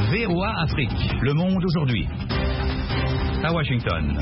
VOA Afrique, le monde aujourd'hui. À Washington.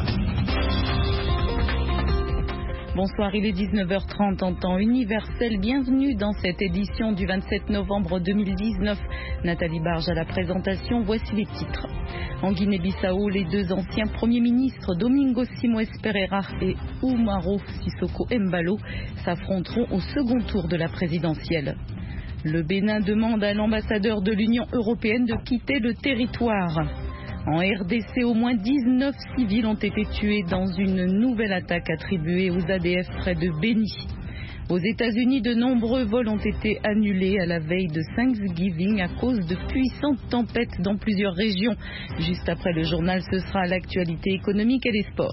Bonsoir, il est 19h30 en temps universel. Bienvenue dans cette édition du 27 novembre 2019. Nathalie Barge à la présentation, voici les titres. En Guinée-Bissau, les deux anciens premiers ministres, Domingos Simoes Pereira et Umaro Sissoko Embalo, s'affronteront au second tour de la présidentielle. Le Bénin demande à l'ambassadeur de l'Union européenne de quitter le territoire. En RDC, au moins 19 civils ont été tués dans une nouvelle attaque attribuée aux ADF près de Beni. Aux États-Unis, de nombreux vols ont été annulés à la veille de Thanksgiving à cause de puissantes tempêtes dans plusieurs régions. Juste après le journal, ce sera l'actualité économique et les sports.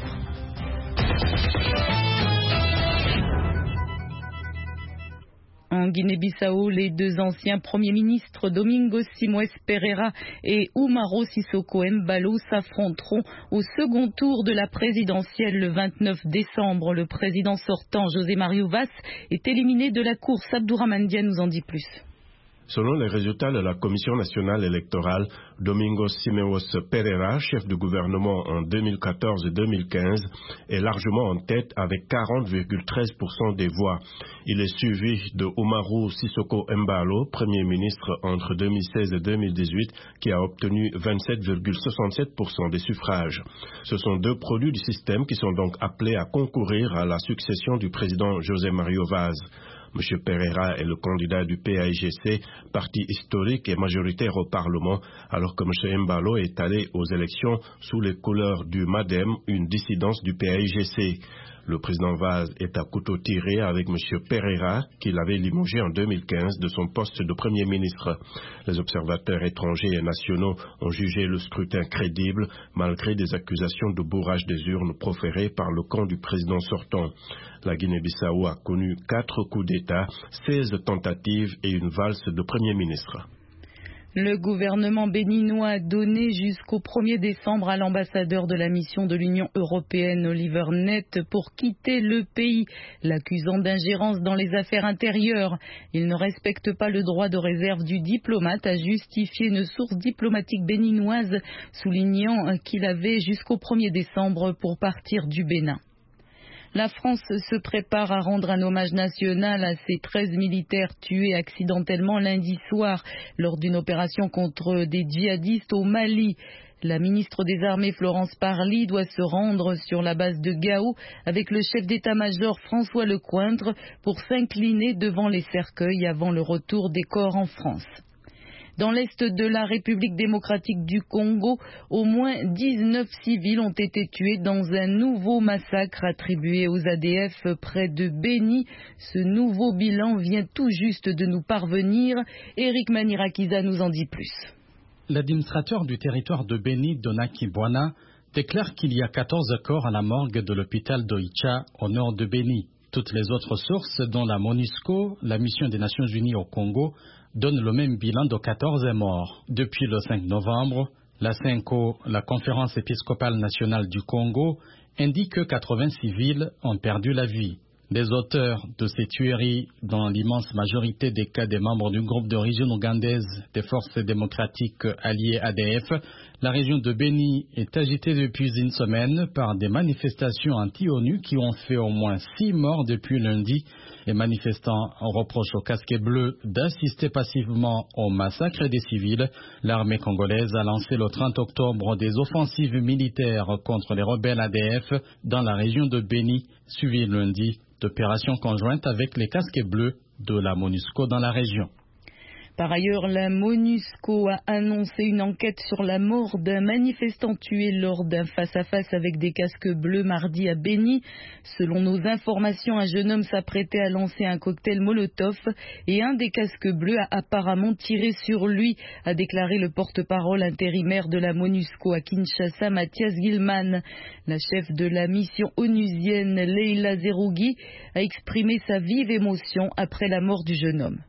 En Guinée-Bissau, les deux anciens premiers ministres, Domingos Simoes Pereira et Umaro Sissoko Embalo, s'affronteront au second tour de la présidentielle le 29 décembre. Le président sortant, José Mario Vaz, est éliminé de la course. Abdourahmane Dia nous en dit plus. Selon les résultats de la Commission nationale électorale, Domingos Simoes Pereira, chef de gouvernement en 2014 et 2015, est largement en tête avec 40,13% des voix. Il est suivi de Umaro Sissoko Embalo, Premier ministre entre 2016 et 2018, qui a obtenu 27,67% des suffrages. Ce sont deux produits du système qui sont donc appelés à concourir à la succession du président José Mario Vaz. M. Pereira est le candidat du PAIGC, parti historique et majoritaire au Parlement, alors que M. Embalo est allé aux élections sous les couleurs du MADEM, une dissidence du PAIGC. Le président Vaz est à couteau tiré avec M. Pereira, qu'il avait limogé en 2015 de son poste de Premier ministre. Les observateurs étrangers et nationaux ont jugé le scrutin crédible, malgré des accusations de bourrage des urnes proférées par le camp du président sortant. La Guinée-Bissau a connu 4 coups d'État, 16 tentatives et une valse de Premier ministre. Le gouvernement béninois a donné jusqu'au 1er décembre à l'ambassadeur de la mission de l'Union européenne, Oliver Nett, pour quitter le pays, l'accusant d'ingérence dans les affaires intérieures. Il ne respecte pas le droit de réserve du diplomate, a justifié une source diplomatique béninoise, soulignant qu'il avait jusqu'au 1er décembre pour partir du Bénin. La France se prépare à rendre un hommage national à ses 13 militaires tués accidentellement lundi soir lors d'une opération contre des djihadistes au Mali. La ministre des Armées Florence Parly doit se rendre sur la base de Gao avec le chef d'état-major François Lecointre pour s'incliner devant les cercueils avant le retour des corps en France. Dans l'est de la République démocratique du Congo, au moins 19 civils ont été tués dans un nouveau massacre attribué aux ADF près de Beni. Ce nouveau bilan vient tout juste de nous parvenir. Eric Manirakiza nous en dit plus. L'administrateur du territoire de Beni, Donaki Bwana, déclare qu'il y a 14 corps à la morgue de l'hôpital d'Oicha au nord de Beni. Toutes les autres sources, dont la MONUSCO, la mission des Nations Unies au Congo, donne le même bilan de 14 morts. Depuis le 5 novembre, la CENCO, la Conférence épiscopale nationale du Congo, indique que 80 civils ont perdu la vie. Les auteurs de ces tueries, dans l'immense majorité des cas des membres du groupe d'origine ougandaise des forces démocratiques alliées ADF, la région de Beni est agitée depuis une semaine par des manifestations anti-ONU qui ont fait au moins 6 morts depuis lundi. Les manifestants reprochent aux casquets bleus d'assister passivement au massacre des civils. L'armée congolaise a lancé le 30 octobre des offensives militaires contre les rebelles ADF dans la région de Beni, suivies lundi d'opérations conjointes avec les casquets bleus de la MONUSCO dans la région. Par ailleurs, la MONUSCO a annoncé une enquête sur la mort d'un manifestant tué lors d'un face-à-face avec des casques bleus mardi à Beni. Selon nos informations, un jeune homme s'apprêtait à lancer un cocktail Molotov et un des casques bleus a apparemment tiré sur lui, a déclaré le porte-parole intérimaire de la MONUSCO à Kinshasa, Mathias Gilman. La chef de la mission onusienne, Leila Zerougui, a exprimé sa vive émotion après la mort du jeune homme.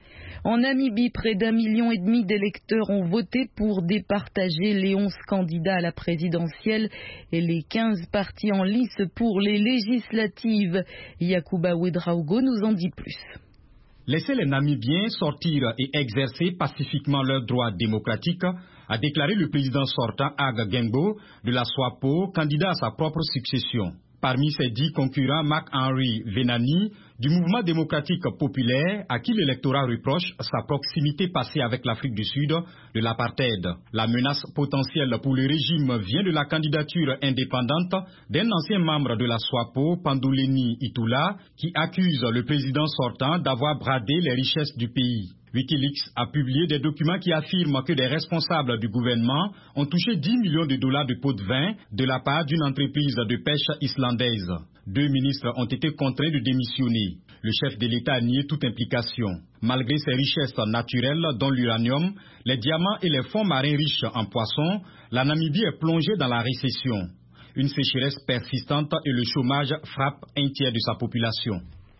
En Namibie, près d'1,5 million d'électeurs ont voté pour départager les 11 candidats à la présidentielle et les 15 partis en lice pour les législatives. Yacouba Ouedraogo nous en dit plus. Laissez les Namibiens sortir et exercer pacifiquement leurs droits démocratiques, a déclaré le président sortant Hage Geingob de la SWAPO, candidat à sa propre succession. Parmi ses 10 concurrents, Marc-Henri Venani, du mouvement démocratique populaire, à qui l'électorat reproche sa proximité passée avec l'Afrique du Sud de l'apartheid. La menace potentielle pour le régime vient de la candidature indépendante d'un ancien membre de la SWAPO, Panduleni Itula, qui accuse le président sortant d'avoir bradé les richesses du pays. Wikileaks a publié des documents qui affirment que des responsables du gouvernement ont touché 10 millions de dollars de pots de vin de la part d'une entreprise de pêche islandaise. 2 ministres ont été contraints de démissionner. Le chef de l'État a nié toute implication. Malgré ses richesses naturelles, dont l'uranium, les diamants et les fonds marins riches en poissons, la Namibie est plongée dans la récession. Une sécheresse persistante et le chômage frappent un tiers de sa population.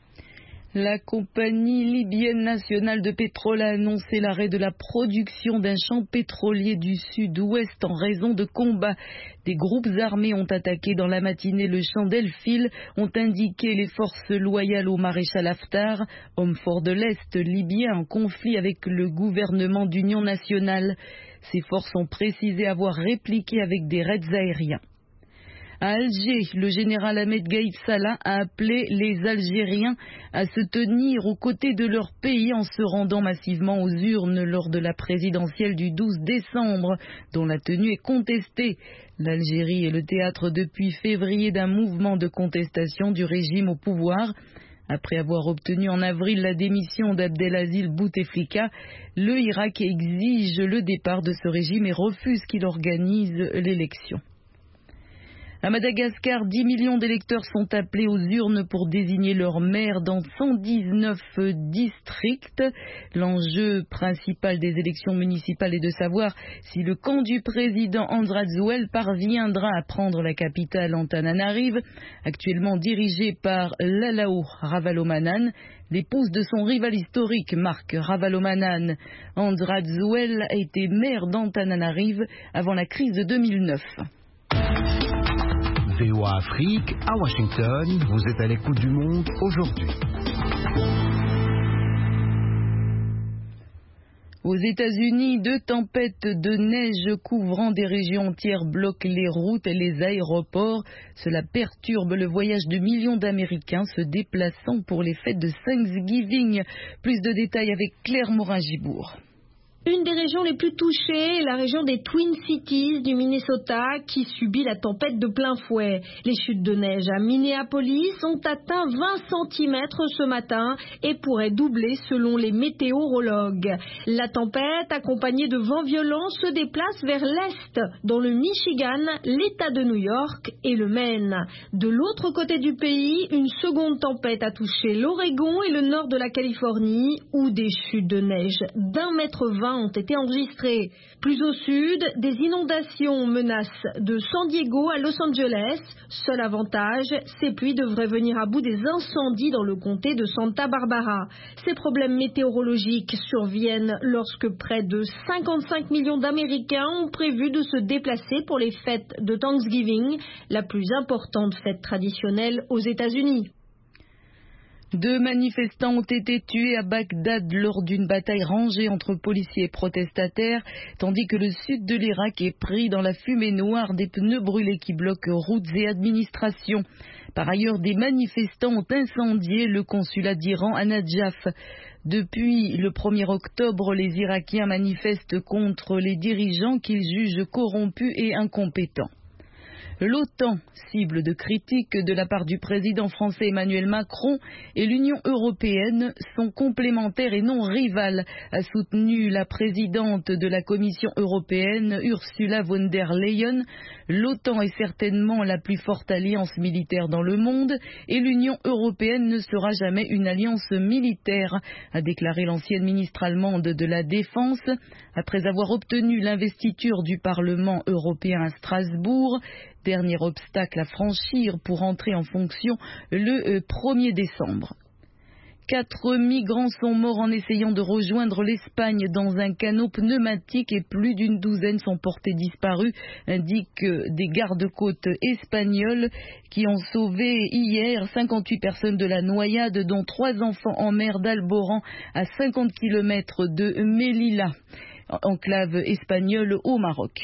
La compagnie libyenne nationale de pétrole a annoncé l'arrêt de la production d'un champ pétrolier du sud-ouest en raison de combats. Des groupes armés ont attaqué dans la matinée le champ d'El Fil, ont indiqué les forces loyales au maréchal Haftar, homme fort de l'Est libyen en conflit avec le gouvernement d'union nationale. Ces forces ont précisé avoir répliqué avec des raids aériens. À Alger, le général Ahmed Gaïd Salah a appelé les Algériens à se tenir aux côtés de leur pays en se rendant massivement aux urnes lors de la présidentielle du 12 décembre, dont la tenue est contestée. L'Algérie est le théâtre depuis février d'un mouvement de contestation du régime au pouvoir. Après avoir obtenu en avril la démission d'Abdelaziz Bouteflika, le Irak exige le départ de ce régime et refuse qu'il organise l'élection. À Madagascar, 10 millions d'électeurs sont appelés aux urnes pour désigner leur maire dans 119 districts. L'enjeu principal des élections municipales est de savoir si le camp du président Andrade parviendra à prendre la capitale Antananarive, actuellement dirigée par Lalao Ravalomanan, l'épouse de son rival historique Marc Ravalomanan. Andrade a été maire d'Antananarive avant la crise de 2009. VOA Afrique, à Washington, vous êtes à l'écoute du monde aujourd'hui. Aux États-Unis, 2 tempêtes de neige couvrant des régions entières bloquent les routes et les aéroports. Cela perturbe le voyage de millions d'Américains se déplaçant pour les fêtes de Thanksgiving. Plus de détails avec Claire Morin-Gibourg. Une des régions les plus touchées est la région des Twin Cities du Minnesota qui subit la tempête de plein fouet. Les chutes de neige à Minneapolis ont atteint 20 cm ce matin et pourraient doubler selon les météorologues. La tempête, accompagnée de vents violents, se déplace vers l'est, dans le Michigan, l'État de New York et le Maine. De l'autre côté du pays, une seconde tempête a touché l'Oregon et le nord de la Californie, où des chutes de neige d'1,20 m ont été enregistrés. Plus au sud, des inondations menacent de San Diego à Los Angeles. Seul avantage, ces pluies devraient venir à bout des incendies dans le comté de Santa Barbara. Ces problèmes météorologiques surviennent lorsque près de 55 millions d'Américains ont prévu de se déplacer pour les fêtes de Thanksgiving, la plus importante fête traditionnelle aux États-Unis. 2 manifestants ont été tués à Bagdad lors d'une bataille rangée entre policiers et protestataires, tandis que le sud de l'Irak est pris dans la fumée noire des pneus brûlés qui bloquent routes et administrations. Par ailleurs, des manifestants ont incendié le consulat d'Iran à Nadjaf. Depuis le 1er octobre, les Irakiens manifestent contre les dirigeants qu'ils jugent corrompus et incompétents. L'OTAN, cible de critiques de la part du président français Emmanuel Macron, et l'Union européenne sont complémentaires et non rivales, a soutenu la présidente de la Commission européenne, Ursula von der Leyen. L'OTAN est certainement la plus forte alliance militaire dans le monde et l'Union européenne ne sera jamais une alliance militaire, a déclaré l'ancienne ministre allemande de la Défense. Après avoir obtenu l'investiture du Parlement européen à Strasbourg, dernier obstacle à franchir pour entrer en fonction le 1er décembre. 4 migrants sont morts en essayant de rejoindre l'Espagne dans un canot pneumatique et plus d'une douzaine sont portés disparus, indiquent des gardes-côtes espagnols qui ont sauvé hier 58 personnes de la noyade, dont 3 enfants en mer d'Alboran à 50 km de Melilla, enclave espagnole au Maroc.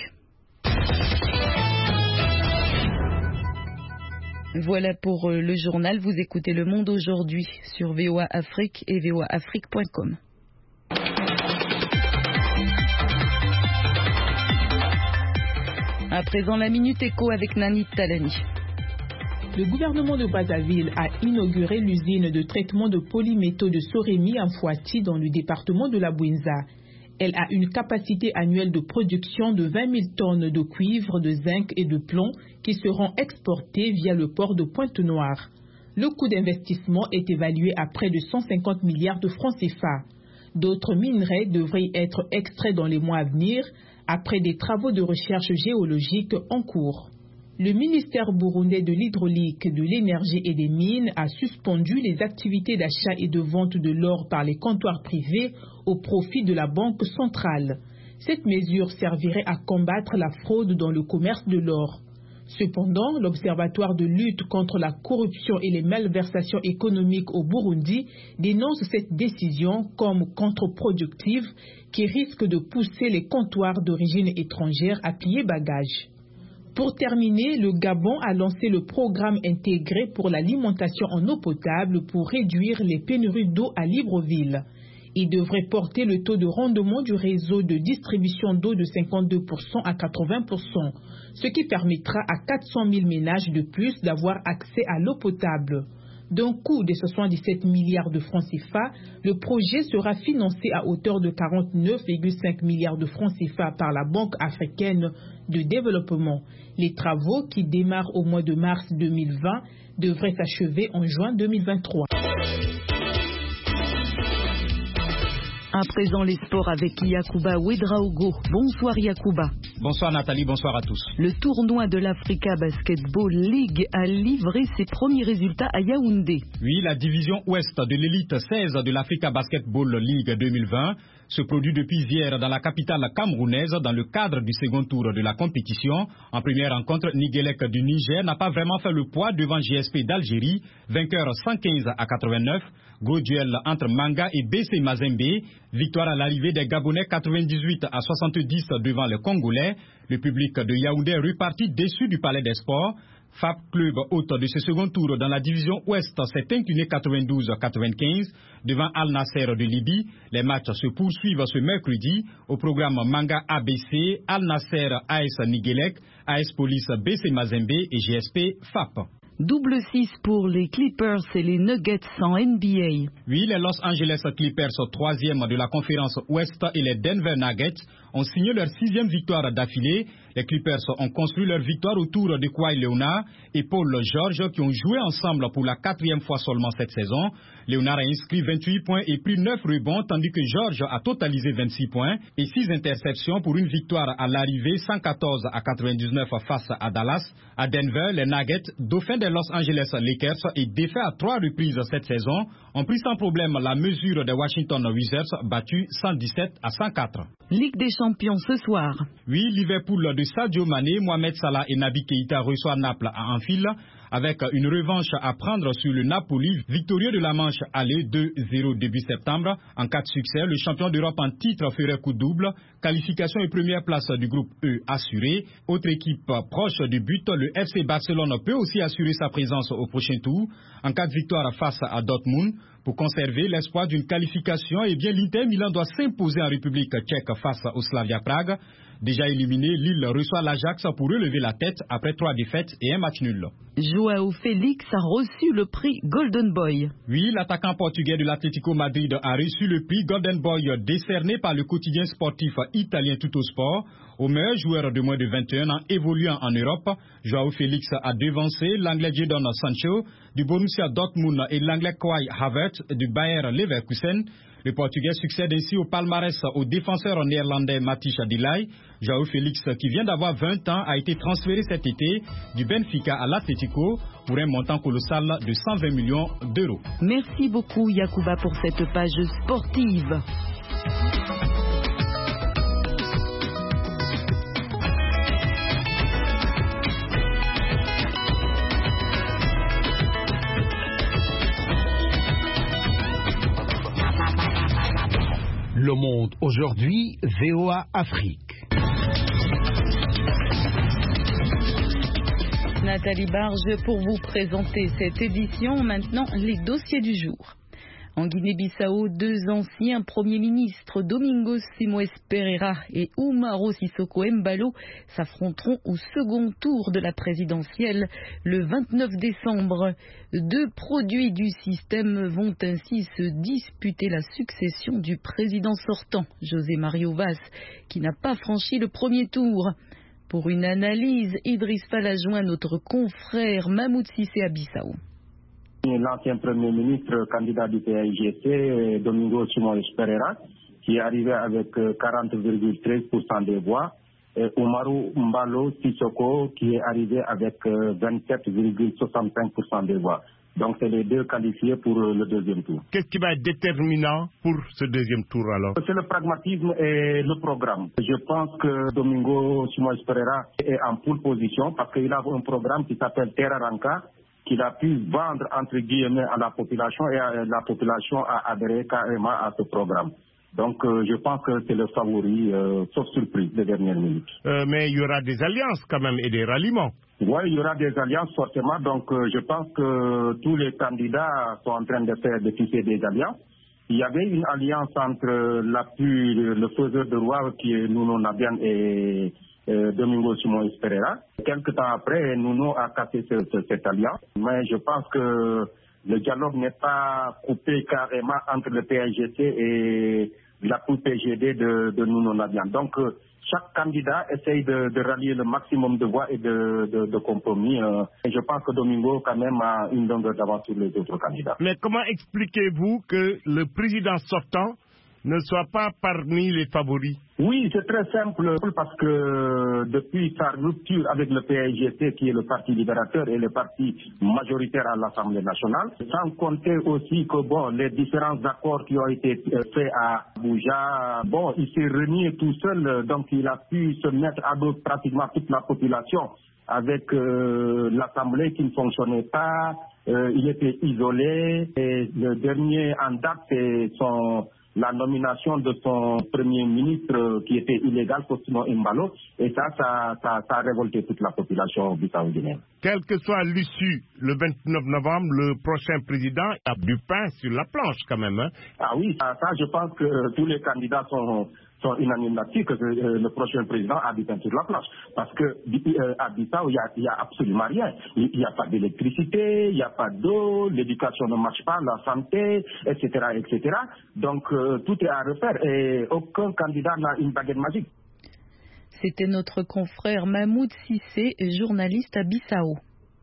Voilà pour le journal. Vous écoutez Le Monde aujourd'hui sur VOA Afrique et voaafrique.com. À présent, la Minute Éco avec Nani Talani. Le gouvernement de Brazzaville a inauguré l'usine de traitement de polymétaux de Soremi en Fouati dans le département de la Bouinza. Elle a une capacité annuelle de production de 20 000 tonnes de cuivre, de zinc et de plomb qui seront exportées via le port de Pointe-Noire. Le coût d'investissement est évalué à près de 150 milliards de francs CFA. D'autres minerais devraient être extraits dans les mois à venir après des travaux de recherche géologique en cours. Le ministère burundais de l'hydraulique, de l'énergie et des mines a suspendu les activités d'achat et de vente de l'or par les comptoirs privés au profit de la Banque centrale. Cette mesure servirait à combattre la fraude dans le commerce de l'or. Cependant, l'Observatoire de lutte contre la corruption et les malversations économiques au Burundi dénonce cette décision comme contre-productive qui risque de pousser les comptoirs d'origine étrangère à plier bagages. Pour terminer, le Gabon a lancé le programme intégré pour l'alimentation en eau potable pour réduire les pénuries d'eau à Libreville. Il devrait porter le taux de rendement du réseau de distribution d'eau de 52% à 80%, ce qui permettra à 400 000 ménages de plus d'avoir accès à l'eau potable. D'un coût de 77 milliards de francs CFA, le projet sera financé à hauteur de 49,5 milliards de francs CFA par la Banque africaine de développement. Les travaux, qui démarrent au mois de mars 2020, devraient s'achever en juin 2023. À présent, les sports avec Yacouba Ouedraogo. Bonsoir Yacouba. Bonsoir Nathalie, bonsoir à tous. Le tournoi de l'Africa Basketball League a livré ses premiers résultats à Yaoundé. Oui, la division ouest de l'élite 16 de l'Africa Basketball League 2020 se produit depuis hier dans la capitale camerounaise dans le cadre du second tour de la compétition. En première rencontre, Nigelec du Niger n'a pas vraiment fait le poids devant GSP d'Algérie, vainqueur 115 à 89. Gros duel entre Manga et BC Mazembe. Victoire à l'arrivée des Gabonais 98 à 70 devant les Congolais. Le public de Yaoundé est reparti déçu du Palais des Sports. FAP, club hôte de ce second tour dans la division ouest, s'est incliné 92-95 devant Al Nasser de Libye. Les matchs se poursuivent ce mercredi. Au programme Manga ABC, Al Nasser AS Nigelec, AS Police BC Mazembe et GSP FAP. Double 6 pour les Clippers et les Nuggets en NBA. Oui, les Los Angeles Clippers, troisième de la conférence Ouest, et les Denver Nuggets ont signé leur 6e victoire d'affilée. Les Clippers ont construit leur victoire autour de Kawhi Leonard et Paul George qui ont joué ensemble pour la 4e fois seulement cette saison. Leonard a inscrit 28 points et pris 9 rebonds tandis que George a totalisé 26 points et 6 interceptions pour une victoire à l'arrivée 114 à 99 face à Dallas. À Denver, les Nuggets, dauphins des Los Angeles Lakers et défaits à 3 reprises cette saison, ont pris sans problème la mesure des Washington Wizards battus 117 à 104. Ligue des champions ce soir. Oui, Liverpool de Sadio Mané, Mohamed Salah et Naby Keïta reçoivent Naples à Anfield avec une revanche à prendre sur le Napoli, victorieux de la Manche aller 2-0 début septembre. En cas de succès, le champion d'Europe en titre ferait coup double. Qualification et première place du groupe E assurée. Autre équipe proche du but, le FC Barcelone peut aussi assurer sa présence au prochain tour. En cas de victoire face à Dortmund, pour conserver l'espoir d'une qualification, eh bien l'Inter Milan doit s'imposer en République tchèque face au Slavia Prague. Déjà éliminé, Lille reçoit l'Ajax pour relever la tête après 3 défaites et un match nul. Joao Félix a reçu le prix Golden Boy. Oui, l'attaquant portugais de l'Atlético Madrid a reçu le prix Golden Boy décerné par le quotidien sportif italien Tuttosport au meilleur joueur de moins de 21 ans évoluant en Europe. Joao Félix a devancé l'Anglais Jadon Sancho du Borussia Dortmund et l'Anglais Kai Havertz du Bayer Leverkusen. Le Portugais succède ainsi au palmarès au défenseur néerlandais Matthijs de Ligt. João Félix, qui vient d'avoir 20 ans, a été transféré cet été du Benfica à l'Atlético pour un montant colossal de 120 millions d'euros. Merci beaucoup Yacouba pour cette page sportive. Le Monde aujourd'hui, VOA Afrique. Nathalie Barge pour vous présenter cette édition. Maintenant, les dossiers du jour. En Guinée-Bissau, 2 anciens premiers ministres, Domingos Simoes Pereira et Umaro Sissoko Embalo, s'affronteront au second tour de la présidentielle le 29 décembre. 2 produits du système vont ainsi se disputer la succession du président sortant, José Mario Vaz, qui n'a pas franchi le premier tour. Pour une analyse, Idriss Fall a joint notre confrère Mahmoud Cissé à Bissau. L'ancien Premier ministre, candidat du PAIGC, Domingos Simoes Pereira, qui est arrivé avec 40,13% des voix, et Umaro Embalo Sissoko, qui est arrivé avec 27,65% des voix. Donc c'est les 2 qualifiés pour le deuxième tour. Qu'est-ce qui va être déterminant pour ce deuxième tour alors? C'est le pragmatisme et le programme. Je pense que Domingos Simoes Pereira est en pole position parce qu'il a un programme qui s'appelle Terra Ranca, qu'il a pu vendre entre guillemets à la population et la population a adhéré carrément à ce programme. Donc je pense que c'est le favori, sauf surprise, de dernière minute. Mais il y aura des alliances quand même et des ralliements. Oui, il y aura des alliances forcément. Donc je pense que tous les candidats sont en train de tisser des alliances. Il y avait une alliance entre le faiseur de roi qui est Nuno Nabian et Domingos Simoes Pereira. Quelque temps après, Nuno a cassé cette alliance. Mais je pense que le dialogue n'est pas coupé carrément entre le PAIGC et la PGD de Nuno Nabian. Donc, chaque candidat essaye de rallier le maximum de voix et de compromis. Et je pense que Domingo, quand même, a une longueur d'avance sur les autres candidats. Mais comment expliquez-vous que le président sortant ne soit pas parmi les favoris? Oui, c'est très simple parce que depuis sa rupture avec le PAIGC, qui est le parti libérateur et le parti majoritaire à l'Assemblée nationale, sans compter aussi que les différents accords qui ont été faits à Abuja, il s'est renié tout seul, donc il a pu se mettre à dos pratiquement toute la population avec l'Assemblée qui ne fonctionnait pas, il était isolé et le dernier en date c'est la nomination de son premier ministre qui était illégal, Faustino Embalo, et ça a révolté toute la population bissau-guinéenne. Quelle que soit l'issue, le 29 novembre, le prochain président a du pain sur la planche quand même. Hein? Ah oui, ça je pense que tous les candidats sont unanimes là-dessus, que le prochain président a du pain sur la planche. Parce que à Bissau, il y a absolument rien. Il n'y a pas d'électricité, il n'y a pas d'eau, l'éducation ne marche pas, la santé, etc., etc. Donc tout est à refaire et aucun candidat n'a une baguette magique. C'était notre confrère Mahmoud Cissé, journaliste à Bissau.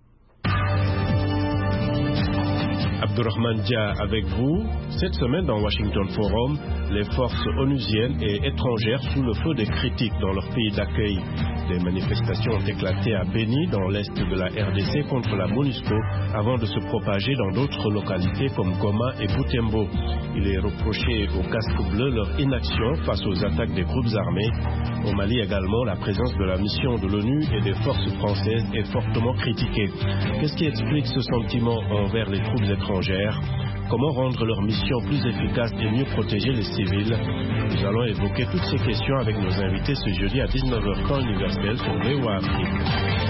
Abdourahmane Dia avec vous. Cette semaine dans Washington Forum, les forces onusiennes et étrangères sous le feu des critiques dans leur pays d'accueil. Des manifestations ont éclaté à Beni, dans l'est de la RDC, contre la MONUSCO, avant de se propager dans d'autres localités comme Goma et Butembo. Il est reproché aux casques bleus leur inaction face aux attaques des groupes armés. Au Mali également, la présence de la mission de l'ONU et des forces françaises est fortement critiquée. Qu'est-ce qui explique ce sentiment envers les troupes étrangères? Comment rendre leur mission plus efficace et mieux protéger les civils? Nous allons évoquer toutes ces questions avec nos invités ce jeudi à 19h temps universel sur VOA Afrique.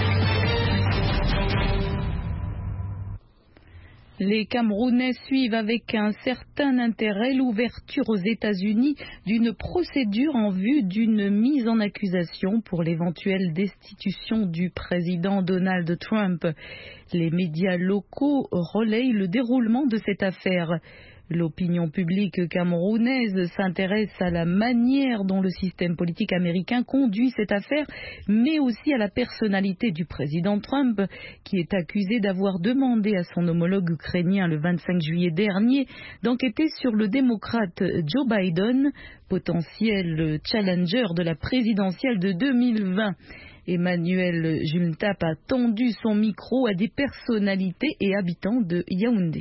Les Camerounais suivent avec un certain intérêt l'ouverture aux États-Unis d'une procédure en vue d'une mise en accusation pour l'éventuelle destitution du président Donald Trump. Les médias locaux relayent le déroulement de cette affaire. L'opinion publique camerounaise s'intéresse à la manière dont le système politique américain conduit cette affaire, mais aussi à la personnalité du président Trump, qui est accusé d'avoir demandé à son homologue ukrainien le 25 juillet dernier d'enquêter sur le démocrate Joe Biden, potentiel challenger de la présidentielle de 2020. Emmanuel Juntap a tendu son micro à des personnalités et habitants de Yaoundé.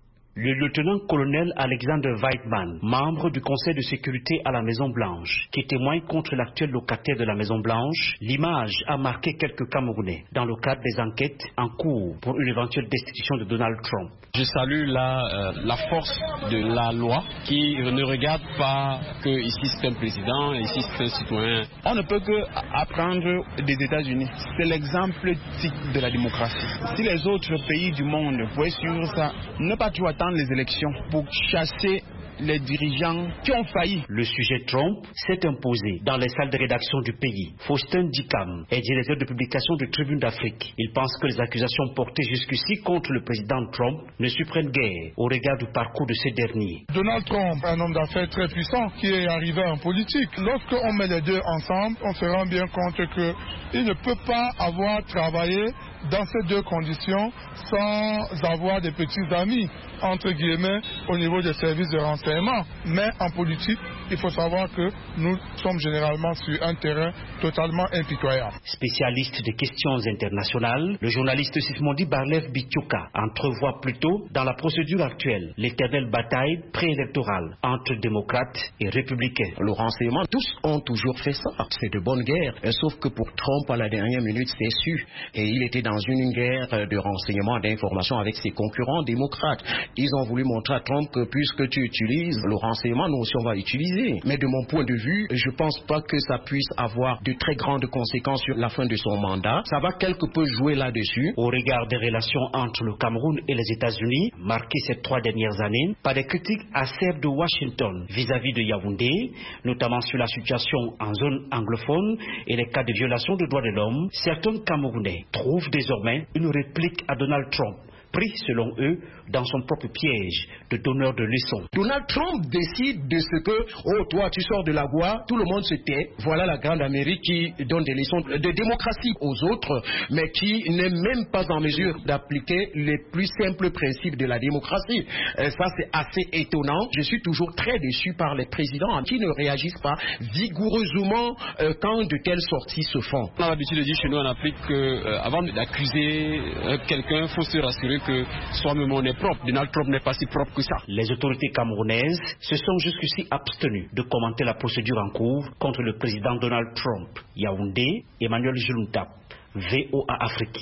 Le lieutenant-colonel Alexander Weidman, membre du Conseil de sécurité à la Maison-Blanche, qui témoigne contre l'actuel locataire de la Maison-Blanche, l'image a marqué quelques Camerounais dans le cadre des enquêtes en cours pour une éventuelle destitution de Donald Trump. Je salue la force de la loi qui ne regarde pas que ici c'est un président, ici c'est un citoyen. On ne peut que apprendre des États-Unis. C'est l'exemple type de la démocratie. Si les autres pays du monde pouvaient suivre ça, ne pas toujours attendre les élections pour chasser les dirigeants qui ont failli. Le sujet Trump s'est imposé dans les salles de rédaction du pays. Faustin Dikam est directeur de publication de Tribune d'Afrique. Il pense que les accusations portées jusqu'ici contre le président Trump ne surprennent guère au regard du parcours de ces derniers. Donald Trump, un homme d'affaires très puissant qui est arrivé en politique. Lorsqu'on met les deux ensemble, on se rend bien compte qu'il ne peut pas avoir travaillé dans ces deux conditions sans avoir des petits amis, entre guillemets, au niveau des services de renseignement. Mais en politique, il faut savoir que nous sommes généralement sur un terrain totalement impitoyable. Spécialiste des questions internationales, le journaliste Sismondi Barlev Bitioka entrevoit plutôt dans la procédure actuelle l'éternelle bataille préélectorale entre démocrates et républicains. Le renseignement, tous ont toujours fait ça. C'est de bonne guerre. Sauf que pour Trump, à la dernière minute, c'est su. Et il était dans une guerre de renseignement, d'information avec ses concurrents démocrates. Ils ont voulu montrer à Trump que puisque tu utilises le renseignement, nous aussi on va utiliser. Mais de mon point de vue, je ne pense pas que ça puisse avoir de très grandes conséquences sur la fin de son mandat. Ça va quelque peu jouer là-dessus. Au regard des relations entre le Cameroun et les États-Unis, marquées ces 3 dernières années par des critiques acerbes de Washington vis-à-vis de Yaoundé, notamment sur la situation en zone anglophone et les cas de violation des droits de l'homme, certains Camerounais trouvent désormais une réplique à Donald Trump, pris selon eux dans son propre piège de donneur de leçons. Donald Trump décide de ce que, oh toi tu sors de la voie, tout le monde se tait. Voilà la grande Amérique qui donne des leçons de démocratie aux autres, mais qui n'est même pas en mesure d'appliquer les plus simples principes de la démocratie. Ça c'est assez étonnant. Je suis toujours très déçu par les présidents qui ne réagissent pas vigoureusement quand de telles sorties se font. On a l'habitude de dire chez nous en Afrique qu'avant d'accuser quelqu'un, il faut se rassurer que soi-même on est propre. Donald Trump n'est pas si propre que ça. Les autorités camerounaises se sont jusqu'ici abstenues de commenter la procédure en cours contre le président Donald Trump. Yaoundé, Emmanuel Juntap, VOA Afrique.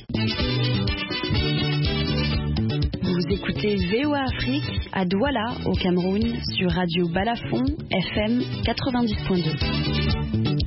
Vous écoutez VOA Afrique à Douala, au Cameroun, sur Radio Balafon, FM 90.2.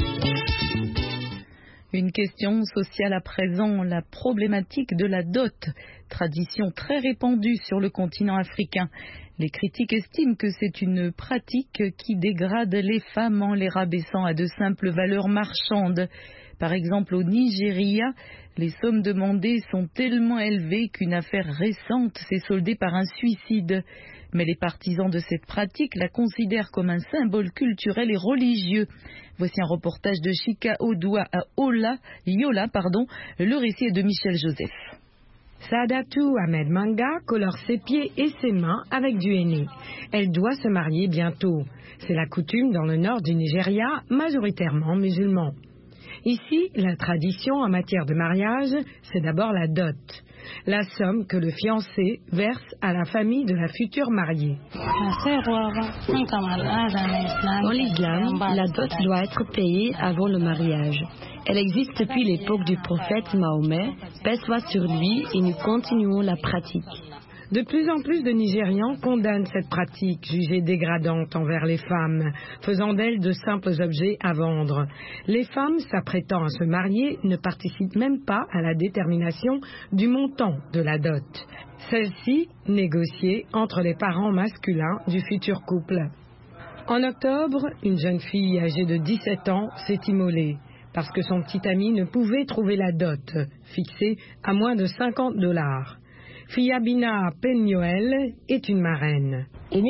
Une question sociale à présent, la problématique de la dot, tradition très répandue sur le continent africain. Les critiques estiment que c'est une pratique qui dégrade les femmes en les rabaissant à de simples valeurs marchandes. Par exemple, au Nigeria, les sommes demandées sont tellement élevées qu'une affaire récente s'est soldée par un suicide. Mais les partisans de cette pratique la considèrent comme un symbole culturel et religieux. Voici un reportage de Chika Odoua à Yola, le récit est de Michel Joseph. Saadatou Ahmed Manga colore ses pieds et ses mains avec du henné. Elle doit se marier bientôt. C'est la coutume dans le nord du Nigeria, majoritairement musulman. Ici, la tradition en matière de mariage, c'est d'abord la dot. La somme que le fiancé verse à la famille de la future mariée. Dans l'islam, la dot doit être payée avant le mariage. Elle existe depuis l'époque du prophète Mahomet, paix soit sur lui, et nous continuons la pratique. De plus en plus de Nigérians condamnent cette pratique jugée dégradante envers les femmes, faisant d'elles de simples objets à vendre. Les femmes s'apprêtant à se marier ne participent même pas à la détermination du montant de la dot. Celle-ci, négociée entre les parents masculins du futur couple. En octobre, une jeune fille âgée de 17 ans s'est immolée parce que son petit ami ne pouvait trouver la dot, fixée à moins de $50. Fiabina Peñoel est une marraine.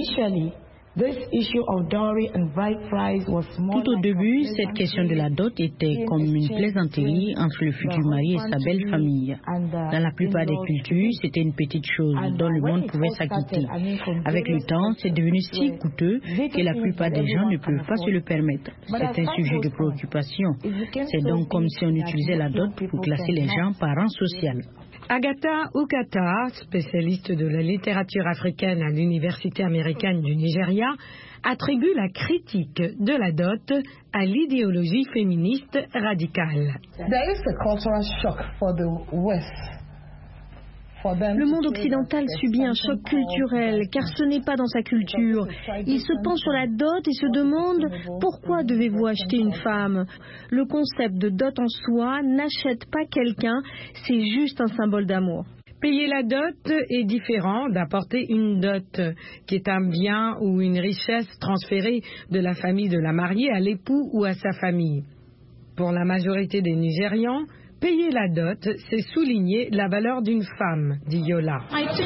Tout au début, cette question de la dot était comme une plaisanterie entre le futur mari et sa belle famille. Dans la plupart des cultures, c'était une petite chose dont le monde pouvait s'acquitter. Avec le temps, c'est devenu si coûteux que la plupart des gens ne peuvent pas se le permettre. C'est un sujet de préoccupation. C'est donc comme si on utilisait la dot pour classer les gens par rang social. Agatha Ukata, spécialiste de la littérature africaine à l'Université américaine du Nigeria, attribue la critique de la dot à l'idéologie féministe radicale. Le monde occidental subit un choc culturel car ce n'est pas dans sa culture. Il se penche sur la dot et se demande pourquoi devez-vous acheter une femme. Le concept de dot en soi n'achète pas quelqu'un, c'est juste un symbole d'amour. Payer la dot est différent d'apporter une dot, qui est un bien ou une richesse transférée de la famille de la mariée à l'époux ou à sa famille. Pour la majorité des Nigérians, payer la dot, c'est souligner la valeur d'une femme, dit Yola.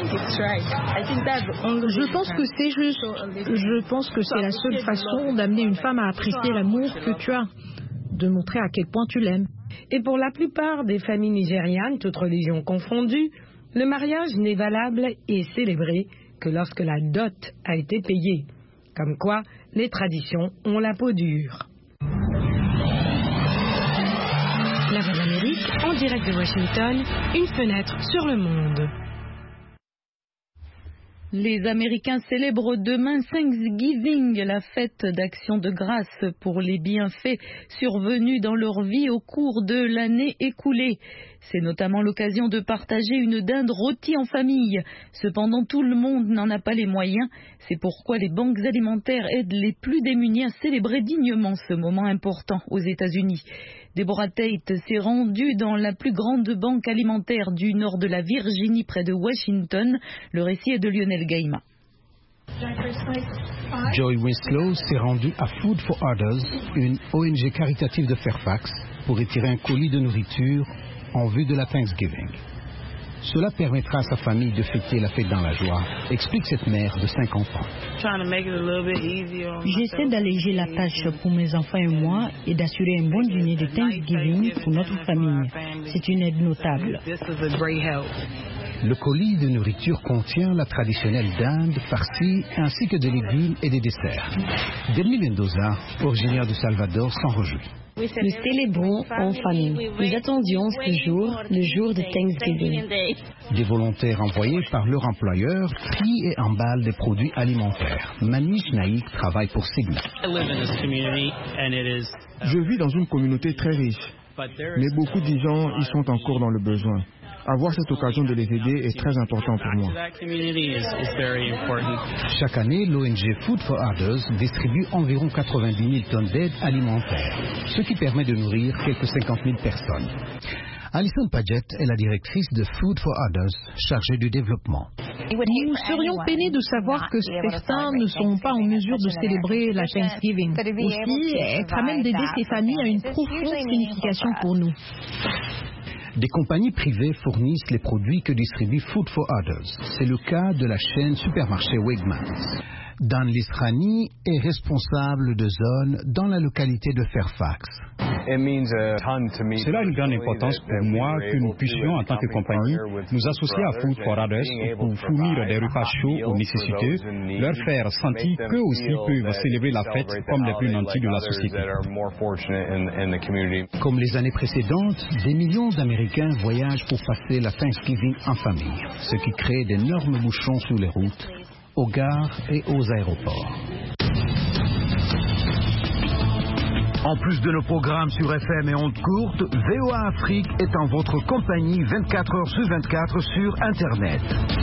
Je pense que c'est juste. Je pense que c'est la seule façon d'amener une femme à apprécier l'amour que tu as, de montrer à quel point tu l'aimes. Et pour la plupart des familles nigérianes, toutes religions confondues, le mariage n'est valable et célébré que lorsque la dot a été payée. Comme quoi, les traditions ont la peau dure. La Voix d'Amérique, en direct de Washington, une fenêtre sur le monde. Les Américains célèbrent demain Thanksgiving, la fête d'action de grâce pour les bienfaits survenus dans leur vie au cours de l'année écoulée. C'est notamment l'occasion de partager une dinde rôtie en famille. Cependant, tout le monde n'en a pas les moyens. C'est pourquoi les banques alimentaires aident les plus démunis à célébrer dignement ce moment important aux États-Unis. Deborah Tate s'est rendue dans la plus grande banque alimentaire du nord de la Virginie, près de Washington. Le récit est de Lionel Gaima. Joy Winslow s'est rendue à Food for Others, une ONG caritative de Fairfax, pour retirer un colis de nourriture en vue de la Thanksgiving. Cela permettra à sa famille de fêter la fête dans la joie, explique cette mère de 50 ans. J'essaie d'alléger la tâche pour mes enfants et moi et d'assurer un bon dîner de Thanksgiving pour notre famille. C'est une aide notable. Le colis de nourriture contient la traditionnelle dinde farcie ainsi que des légumes et des desserts. Delmi Mendoza, originaire de Salvador, s'en réjouit. Nous célébrons en famille. Nous attendions ce jour, le jour de Thanksgiving. Des volontaires envoyés par leur employeur trient et emballent des produits alimentaires. Manish Naik travaille pour Signa. Je vis dans une communauté très riche, mais beaucoup de gens y sont encore dans le besoin. Avoir cette occasion de les aider est très important pour moi. Chaque année, l'ONG Food for Others distribue environ 90 000 tonnes d'aide alimentaire, ce qui permet de nourrir quelques 50 000 personnes. Alison Paget est la directrice de Food for Others, chargée du développement. Nous serions peinés de savoir que certains ne sont pas en mesure de célébrer la Thanksgiving. Aussi, être à même d'aider ces familles a une profonde signification pour nous. Des compagnies privées fournissent les produits que distribue Food for Others. C'est le cas de la chaîne supermarché Wegmans. Dan Lisrani est responsable de zone dans la localité de Fairfax. Cela a une grande importance pour moi que nous puissions, en tant que compagnie, nous associer à Food for Others pour fournir des repas chauds aux nécessiteux, leur faire sentir qu'eux aussi peuvent célébrer la fête comme les plus nantis de la société. Comme les années précédentes, des millions d'Américains voyagent pour passer la Thanksgiving en famille, ce qui crée d'énormes bouchons sur les routes, aux gares et aux aéroports. En plus de nos programmes sur FM et ondes courtes, VOA Afrique est en votre compagnie 24 heures sur 24 sur Internet.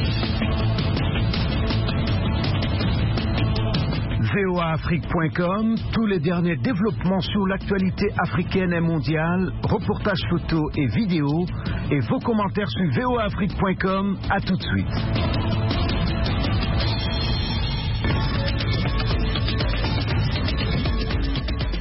voaafrique.com, tous les derniers développements sur l'actualité africaine et mondiale, reportages photos et vidéos, et vos commentaires sur voaafrique.com. À tout de suite.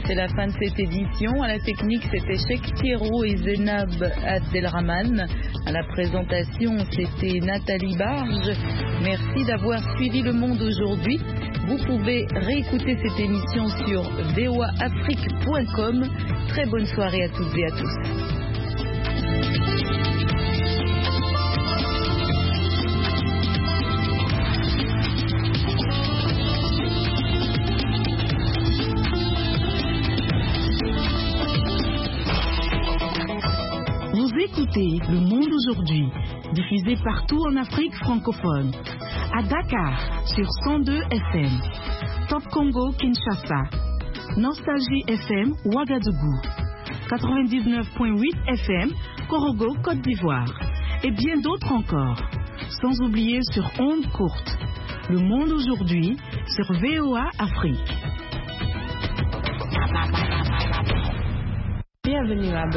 C'est la fin de cette édition. À la technique, c'était Cheikh Thierro et Zenab Abdelrahman. À la présentation, c'était Nathalie Barge. Merci d'avoir suivi Le Monde aujourd'hui. Vous pouvez réécouter cette émission sur voaafrique.com. Très bonne soirée à toutes et à tous. Vous écoutez Le Monde aujourd'hui, diffusé partout en Afrique francophone. À Dakar, sur 102 FM. Top Congo, Kinshasa. Nostalgie FM, Ouagadougou. 99.8 FM, Korogo, Côte d'Ivoire. Et bien d'autres encore. Sans oublier sur ondes courtes. Le Monde aujourd'hui, sur VOA Afrique. Bienvenue à